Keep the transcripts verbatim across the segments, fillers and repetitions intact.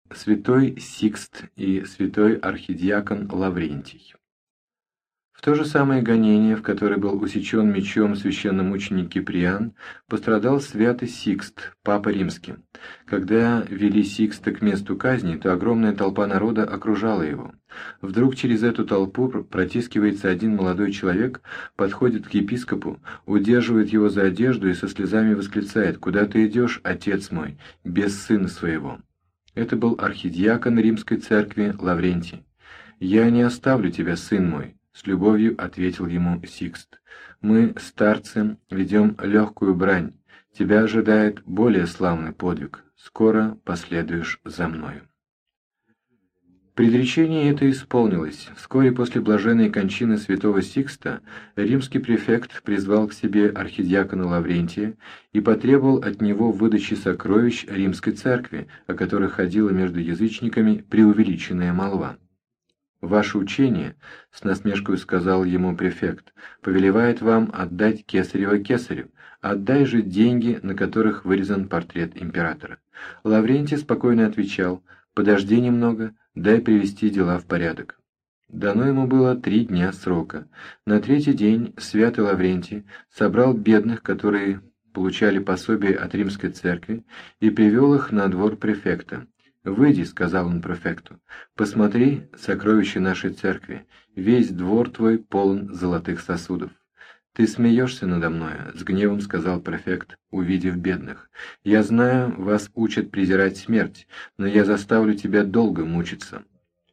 святой Сикст и святой архидиакон Лаврентий. В то же самое гонение, в которое был усечен мечом священномученик Киприан, пострадал святый Сикст, папа римский. Когда вели Сикста к месту казни, то огромная толпа народа окружала его. Вдруг через эту толпу протискивается один молодой человек, подходит к епископу, удерживает его за одежду и со слезами восклицает: «Куда ты идешь, отец мой, без сына своего?» Это был архидиакон римской церкви Лаврентий. «Я не оставлю тебя, сын мой», — с любовью ответил ему Сикст. «Мы, старцы, ведем легкую брань. Тебя ожидает более славный подвиг. Скоро последуешь за мною». Предречение это исполнилось. Вскоре после блаженной кончины святого Сикста римский префект призвал к себе архидиакона Лаврентия и потребовал от него выдачи сокровищ римской церкви, о которых ходила между язычниками преувеличенная молва. «Ваше учение, — с насмешкой сказал ему префект, — повелевает вам отдать кесарево кесарю, отдай же деньги, на которых вырезан портрет императора». Лаврентий спокойно отвечал: «Подожди немного, дай привести дела в порядок». Дано ему было три дня срока. На третий день святый Лаврентий собрал бедных, которые получали пособие от римской церкви, и привел их на двор префекта. «Выйди, — сказал он префекту, — посмотри сокровища нашей церкви, весь двор твой полон золотых сосудов». «Ты смеешься надо мною, — с гневом сказал префект, увидев бедных. — Я знаю, вас учат презирать смерть, но я заставлю тебя долго мучиться».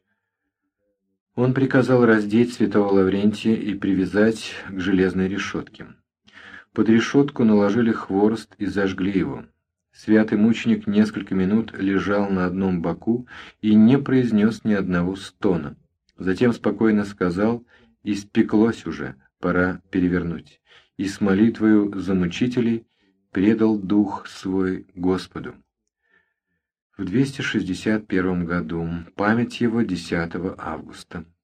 Он приказал раздеть святого Лаврентия и привязать к железной решетке. Под решетку наложили хворост и зажгли его. Святый мученик несколько минут лежал на одном боку и не произнес ни одного стона. Затем спокойно сказал: «Испеклось уже, пора перевернуть». И с молитвою за мучителей предал дух свой Господу. В двести шестьдесят первом году, память его десятого августа.